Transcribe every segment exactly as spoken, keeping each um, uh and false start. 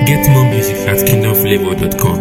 Get more music at kingdom flavor dot com.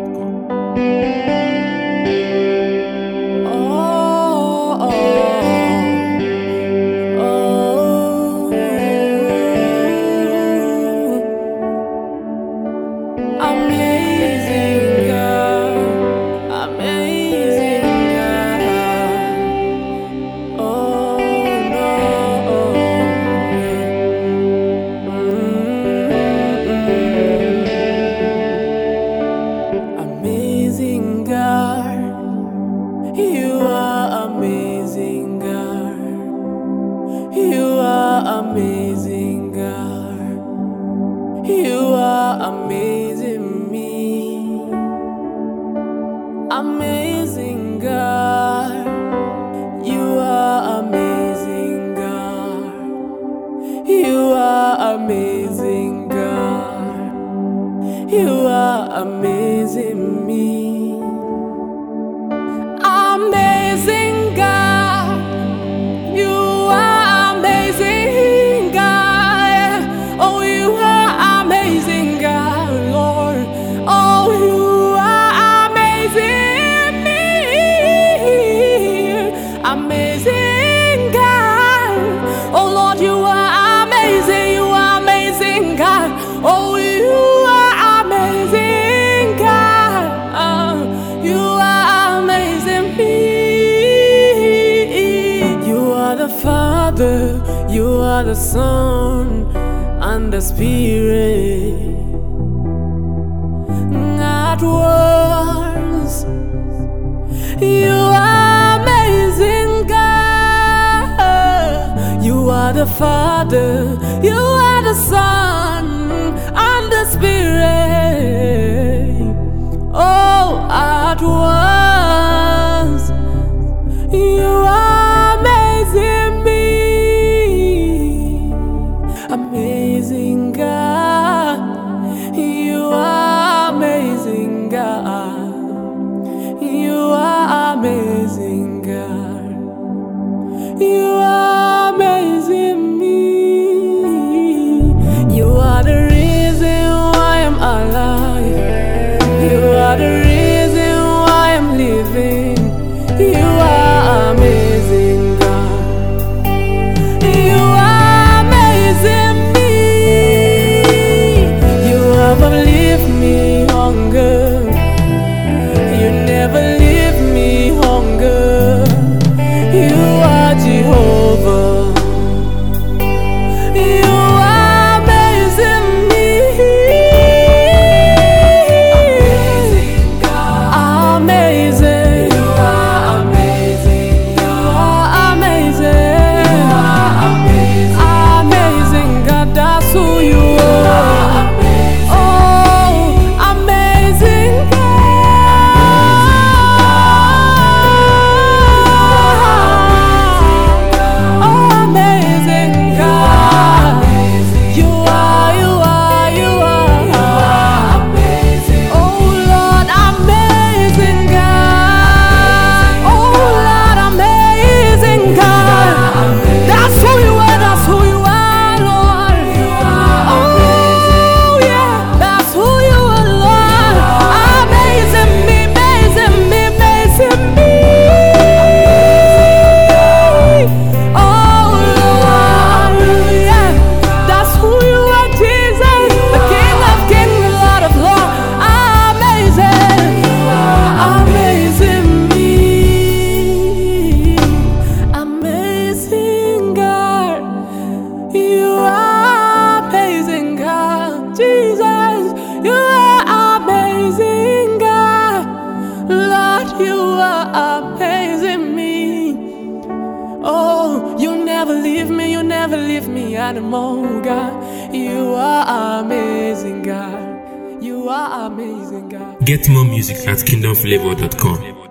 Amazing God, you are amazing God, you are amazing God, you are amazing me, amazing God, you are amazing God, you are amazing God, you are amazing me. Amazing God, you are amazing God. Oh, you are amazing God, Lord. Oh, you are amazing me. Amazing God. Oh, Lord, you are amazing. You are amazing God. Oh, you are amazing God. Uh, you are amazing me. You are the Father, you are the Son, and the Spirit. At once, you are amazing God. You are the Father, you are the Son, and the Spirit. Oh, at once, you are amazing me. Amazing God, you are amazing God, you are amazing God, you are amazing me. You are the reason why I'm alive, you are the reason why I'm living. You are amazing God, you are amazing me. You never leave me hunger, you never leave me hunger. You are Jehovah, you are amazing me. Amazing God, amazing. You are amazing. You are amazing. You are amazing. Amazing God, that's who you are. Oh, amazing God. Oh, amazing God. You are, you are, you are. Oh Lord, amazing God. Oh Lord, amazing God. That's who you are, that's who you are, Lord. Oh yeah, that's who you are, Lord. Amazing me, amazing me, amazing me. Oh Lord, yeah, that's who you are, Jesus, the King of Kings, the Lord of Lords. Amazing, amazing me, amazing God. You are amazing God, Jesus. You are amazing God, Lord. You are amazing me. Oh, you never leave me, you never leave me anymore, God. You are amazing God. You are amazing God. Get more music at kingdom flavor dot com.